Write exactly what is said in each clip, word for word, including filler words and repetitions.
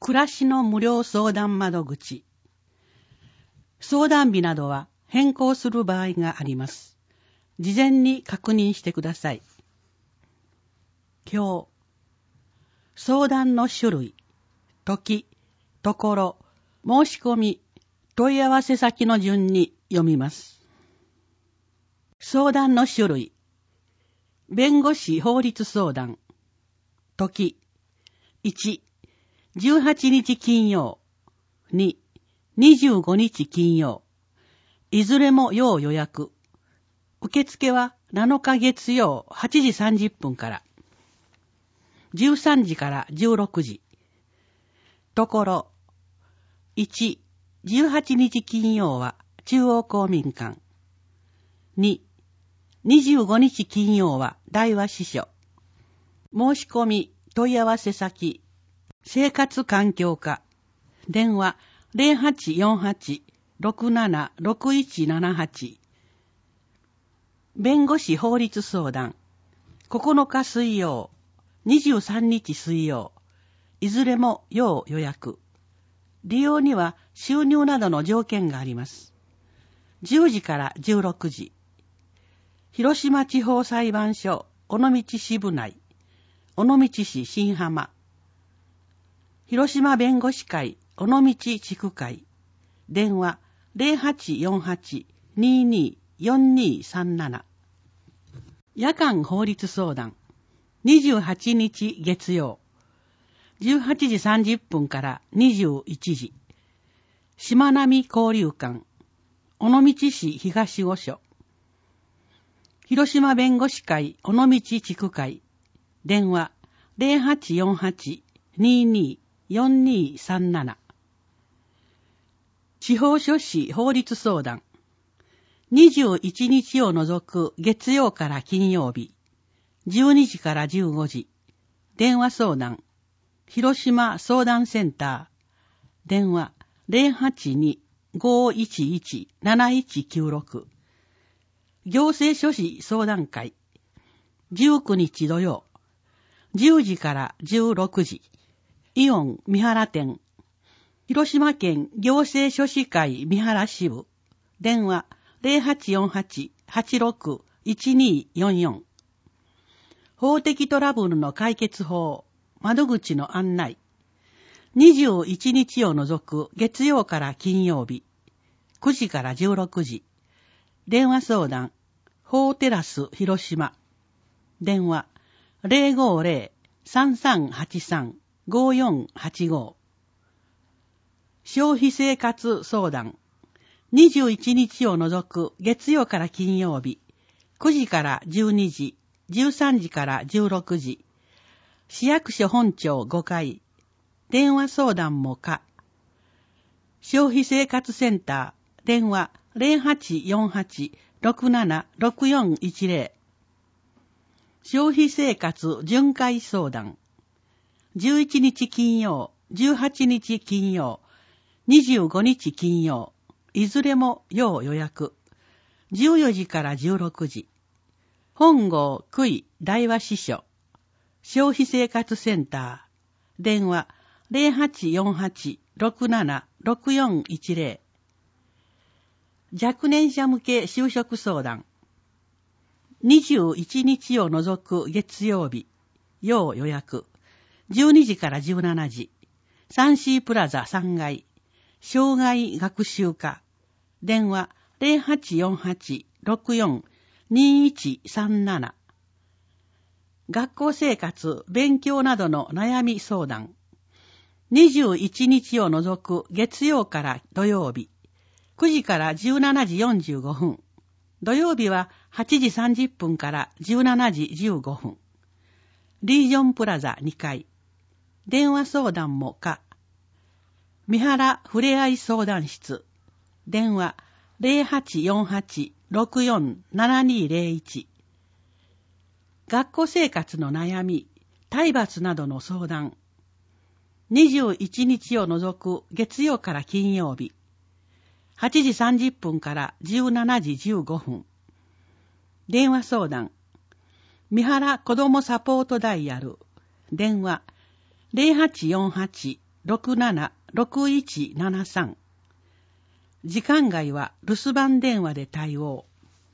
暮らしの無料相談窓口。相談日などは変更する場合があります。事前に確認してください。今日、相談の種類、時、ところ、申し込み、問い合わせ先の順に読みます。相談の種類、弁護士法律相談、時、いち、じゅうはちにち金曜、に、にじゅうごにち金曜、いずれも要予約。受付はなのか月曜はちじさんじゅっぷんから、じゅうさんじからじゅうろくじ。ところ、いち、じゅうはちにち金曜は中央公民館。に、にじゅうごにち金曜は大和支所。申し込み、問い合わせ先、生活環境課。電話 ゼロはちよんはち ろくなな ろくいちななはち。弁護士法律相談。ここのか水曜、にじゅうさんにち水曜。いずれも要予約。利用には収入などの条件があります。じゅうじからじゅうろくじ。広島地方裁判所尾道支部内、尾道市新浜。広島弁護士会尾道地区会。電話 ゼロはちよんはち にーにーよんにーさんなな。夜間法律相談。にじゅうはちにち月曜。じゅうはちじさんじゅっぷんからにじゅういちじ。しまなみ交流館。尾道市東御所。広島弁護士会尾道地区会。電話 ゼロはちよんはち にーにーよんにーさんなな。地方書士法律相談。にじゅういちにちを除く月曜から金曜日。じゅうにじからじゅうごじ。電話相談。広島相談センター。電話 ゼロはちに ごいちいち なないちきゅうろく。行政書士相談会。じゅうくにち土曜。じゅうじからじゅうろくじ。イオン三原店。広島県行政書士会三原支部。電話 ゼロはちよんはち はちろく いちにーよんよん。法的トラブルの解決法、窓口の案内。にじゅういちにちを除く月曜から金曜日。くじからじゅうろくじ。電話相談。法テラス広島。電話 ゼロごゼロ さんさんはちさん ごよんはちご。消費生活相談。にじゅういちにちを除く月曜から金曜日。くじからじゅうにじ。じゅうさんじからじゅうろくじ。市役所本庁ごかい。電話相談も可。消費生活センター。電話 ゼロはちよんはち ろくなな ろくよんいちゼロ。消費生活巡回相談。じゅういちにち金曜、じゅうはちにち金曜、にじゅうごにち金曜。いずれも要予約。じゅうよじからじゅうろくじ。本郷区井大和支所。消費生活センター。電話 ゼロはちよんはち ろくなな ろくよんいちゼロ。若年者向け就職相談。にじゅういちにちを除く月曜日。要予約。じゅうにじからじゅうしちじ。サンシープラザさんがい。障害学習課。電話 ゼロはちよんはち ろくよん にいちさんなな。学校生活、勉強などの悩み相談。にじゅういちにちを除く月曜から土曜日。くじからじゅうしちじよんじゅうごふん。土曜日ははちじさんじゅっぷんからじゅうしちじじゅうごふん。リージョンプラザにかい。電話相談も可。三原ふれあい相談室。電話 ゼロはちよんはち ろくよん ななにゼロいち。学校生活の悩み、体罰などの相談。にじゅういちにちを除く月曜から金曜日。はちじさんじゅっぷんからじゅうしちじじゅうごふん。電話相談。三原子どもサポートダイヤル。電話 ゼロはちよんはちろくななろくいちななさん。時間外は留守番電話で対応。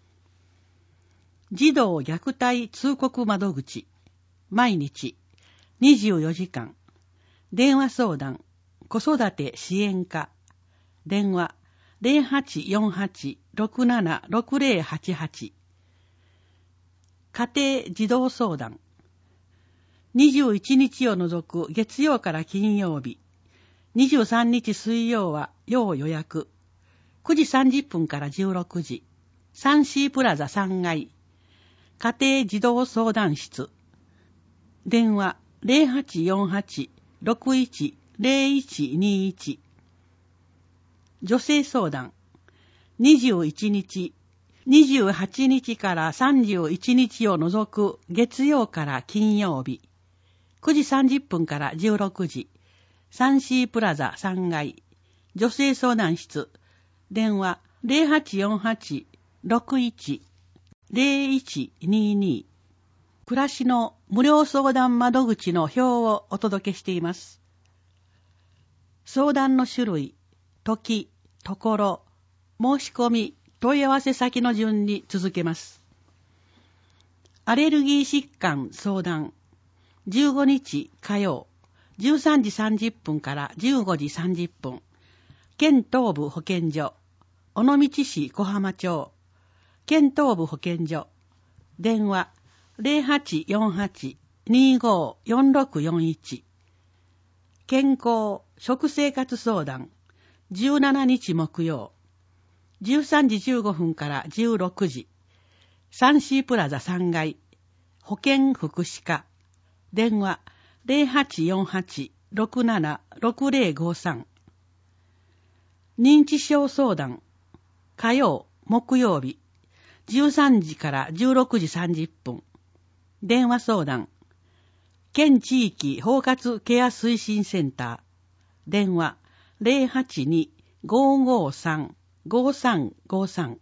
児童虐待通告窓口。毎日にじゅうよじかん。電話相談。子育て支援課。電話ゼロはちよんはちろくななろくゼロはちはち。家庭児童相談。にじゅういちにちを除く月曜から金曜日。にじゅうさんにち水曜は要予約。くじさんじゅっぷんからじゅうろくじ。サンシープラザさんがい。家庭児童相談室。電話ゼロはちよんはちろくいちゼロいちにいち。女性相談。にじゅういちにち、にじゅうはちにちからさんじゅういちにちを除く月曜から金曜日。くじさんじゅっぷんからじゅうろくじ。サンシープラザさんがい。女性相談室。電話ゼロはちよんはちろくいちゼロいちにに。暮らしの無料相談窓口の表をお届けしています。相談の種類、時、ところ、申し込み、問い合わせ先の順に続けます。アレルギー疾患相談。じゅうごにち火曜、じゅうさんじさんじゅっぷんからじゅうごじさんじゅっぷん。県東部保健所。尾道市小浜町。県東部保健所。電話ゼロはちよんはちにごよんろくよんいち。健康食生活相談。じゅうしちにち木曜。じゅうさんじじゅうごふんからじゅうろくじ。サンシープラザさんがい。保健福祉課。電話ゼロはちよんはちろくななろくゼロごさん。認知症相談。火曜、木曜日。じゅうさんじからじゅうろくじさんじゅっぷん。電話相談。県地域包括ケア推進センター。電話ゼロはちにごごさんごさんごさん。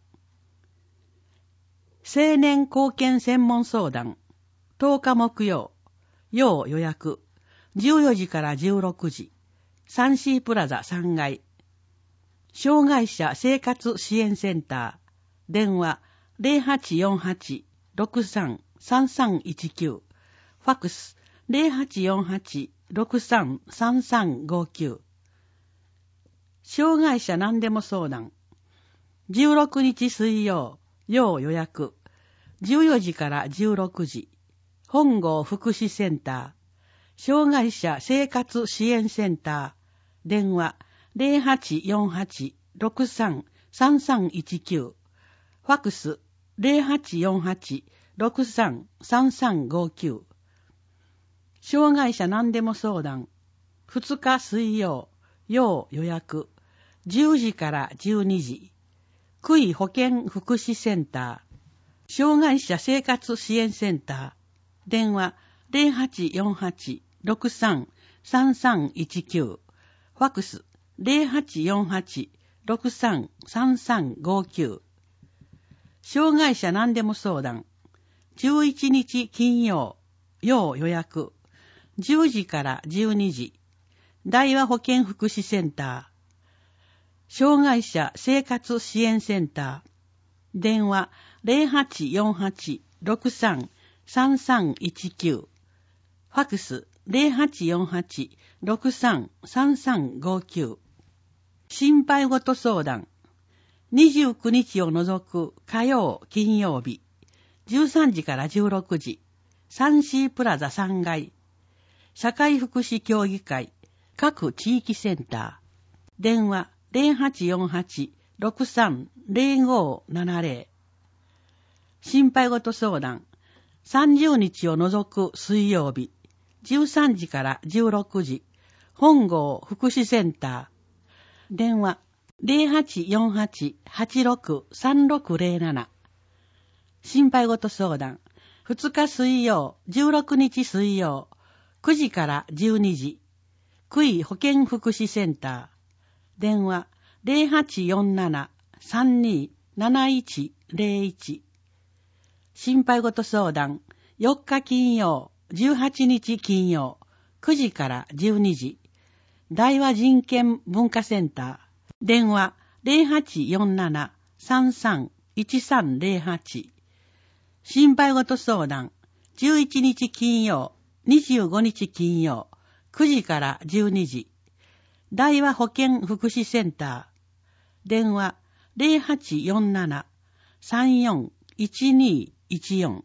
青年貢献専門相談。とおか木曜。要予約。じゅうよじからじゅうろくじ。サンシープラザさんがい。障害者生活支援センター。電話ゼロはちよんはちろくさんさんさんいちきゅう。ファックスゼロはちよんはちろくさんさんさんごきゅう。障害者何でも相談。じゅうろくにち水曜、要予約。じゅうよじからじゅうろくじ。本郷福祉センター。障害者生活支援センター。電話ゼロはちよんはちろくさんさんさんいちきゅう。ファックスゼロはちよんはちろくさんさんさんごきゅう。障害者何でも相談。ふつか水曜、要予約。じゅうじからじゅうにじ。区医保健福祉センター。障害者生活支援センター。電話ゼロはちよんはちろくさんさんさんいちきゅう。ファックスゼロはちよんはちろくさんさんさんごきゅう。障害者何でも相談。じゅういちにち金曜、要予約。じゅうじからじゅうにじ。大和保健福祉センター。障害者生活支援センター。電話ゼロはちよんはちろくさんさんさんいちきゅう。ファックスゼロはちよんはちろくさんさんさんごきゅう。心配事相談。にじゅうくにちを除く火曜、金曜日。じゅうさんじからじゅうろくじ。サンシープラザさんがい。社会福祉協議会各地域センター。電話ゼロはちよんはちろくさんゼロごななゼロ。心配事相談。さんじゅうにちを除く水曜日。じゅうさんじからじゅうろくじ。本郷福祉センター。電話ゼロはちよんはちはちろくさんろくゼロなな。心配事相談。ふつか水曜、じゅうろくにち水曜。くじからじゅうにじ。区医保健福祉センター。電話ゼロはちよんななさんになないちゼロいち。心配事相談。よっか金曜、じゅうはちにち金曜。くじからじゅうにじ。 大和人権文化センター。電話 ゼロはちよんなな さんさん いちさんゼロはち。心配事相談。じゅういちにち金曜、にじゅうごにち金曜、くじからじゅうにじ。大和保健福祉センター。電話 ゼロはちよんなな さんよん いちにいちよん。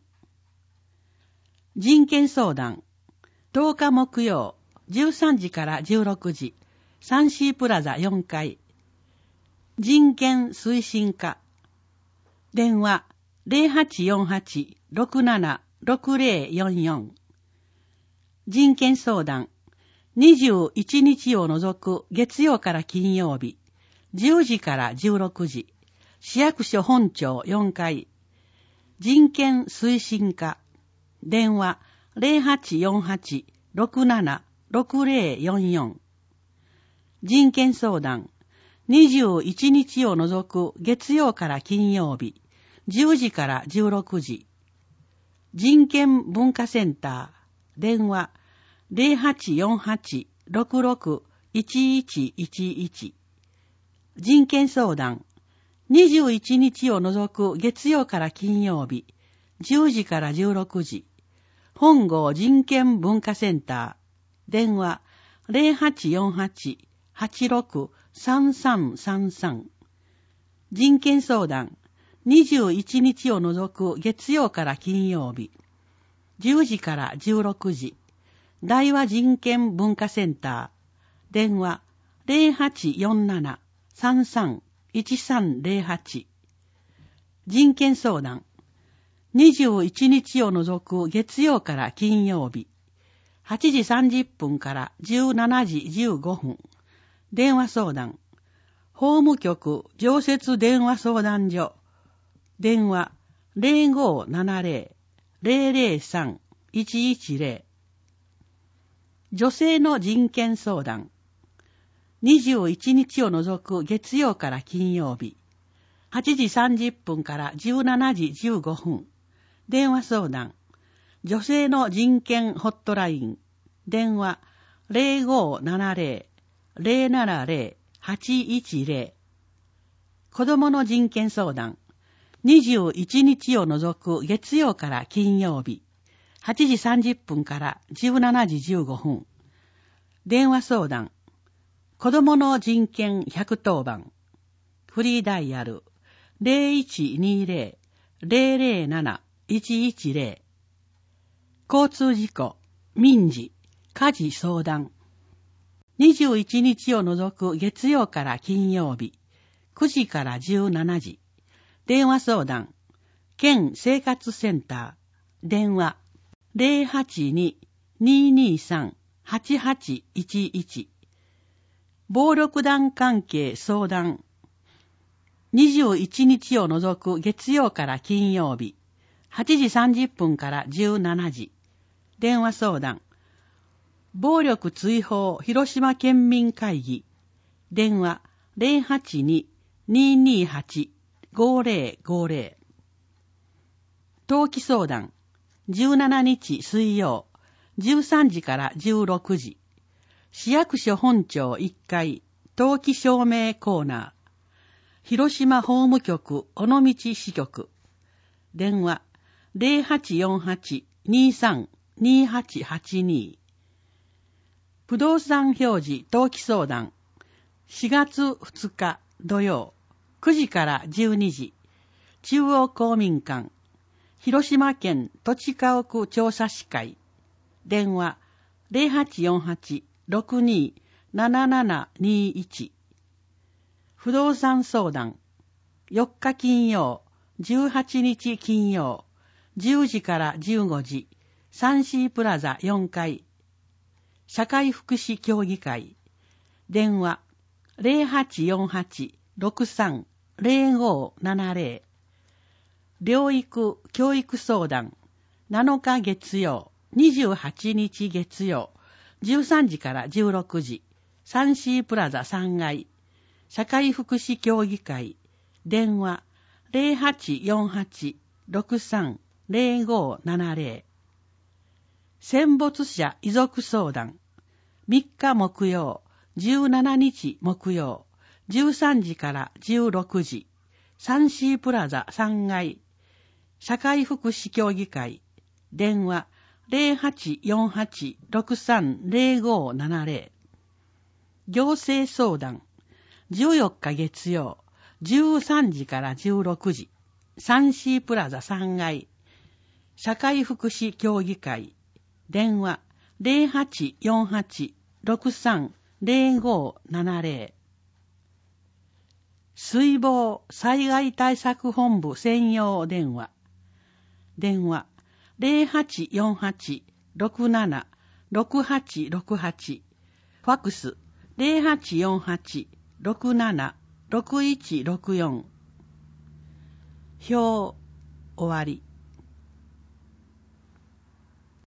人権相談。とおか木曜、じゅうさんじからじゅうろくじ、サンシープラザよんかい。人権推進課。電話ゼロはちよんはち ろくなな ろくゼロよんよん。人権相談。にじゅういちにちを除く月曜から金曜日、じゅうじからじゅうろくじ、市役所本庁よんかい。人権推進課。電話ゼロはちよんはち ろくなな ろくゼロよんよん。人権相談。にじゅういちにちを除く月曜から金曜日、じゅうじからじゅうろくじ。人権文化センター。電話ゼロはちよんはち ろくろく いちいちいちいち。人権相談。にじゅういちにちを除く月曜から金曜日、じゅうじからじゅうろくじ。本郷人権文化センター。電話ゼロはちよんはち はちろく さんさんさんさん。人権相談。にじゅういちにちを除く月曜から金曜日、じゅうじからじゅうろくじ。大和人権文化センター。電話ゼロはちよんなな さんさん いちさんゼロはち。人権相談。にじゅういちにちを除く月曜から金曜日、はちじさんじゅっぷんからじゅうしちじじゅうごふん。電話相談。法務局常設電話相談所。電話ゼロごななゼロ ゼロゼロさん いちいちゼロ。女性の人権相談。にじゅういちにちを除く月曜から金曜日、はちじさんじゅっぷんからじゅうしちじじゅうごふん。電話相談。女性の人権ホットライン。電話ゼロごななゼロ ゼロななゼロ はちいちゼロ。子供の人権相談。にじゅういちにちを除く月曜から金曜日、はちじさんじゅっぷんからじゅうしちじじゅうごふん。電話相談。子供の人権ひゃくとおばん。フリーダイヤルゼロいちにゼロ ゼロゼロなないちいちゼロ。交通事故、民事、家事相談。にじゅういちにちを除く月曜から金曜日、くじからじゅうしちじ。電話相談。県生活センター。電話ゼロはちに にーにーさん はちはちいちいち。暴力団関係相談。にじゅういちにちを除く月曜から金曜日、はちじさんじゅっぷんからじゅうしちじ。電話相談。暴力追放広島県民会議。電話ゼロはちに にーにーはち ごゼロごゼロ。登記相談。じゅうしちにち水曜、じゅうさんじからじゅうろくじ。市役所本庁いっかい、登記証明コーナー。広島法務局尾道支局。電話ゼロはちよんはち にーさん にーはちはちに。不動産表示登記相談。しがつふつか土曜、くじからじゅうにじ。中央公民館。広島県土地家屋調査士会。電話ゼロはちよんはち ろくにー ななななにいち。不動産相談。よっか金曜、じゅうはちにち金曜、じゅうじからじゅうごじ、サンシープラザよんかい。社会福祉協議会。電話ゼロはちよんはち ろくさん ゼロごななゼロ。療育教育相談。なのか月曜、にじゅうはちにち月曜、じゅうさんじからじゅうろくじ、サンシープラザさんがい。社会福祉協議会。電話ゼロはちよんはち ろくさん ゼロごななゼロ。戦没者遺族相談。みっか木曜、 じゅうしちにち木曜、じゅうさんじからじゅうろくじ、サンシープラザさんがい、社会福祉協議会、電話 ゼロはちよんはちろくさんゼロごななゼロ、行政相談、じゅうよっか月曜、じゅうさんじからじゅうろくじ、サンシープラザさんがい、社会福祉協議会、電話 ゼロはちよんはちろくさんゼロごななゼロ、水防災害対策本部専用電話、電話 ゼロはちよんはちろくななろくはちろくはち、ファックスゼロはちよんはちろくななろくいちろくよん。表終わり。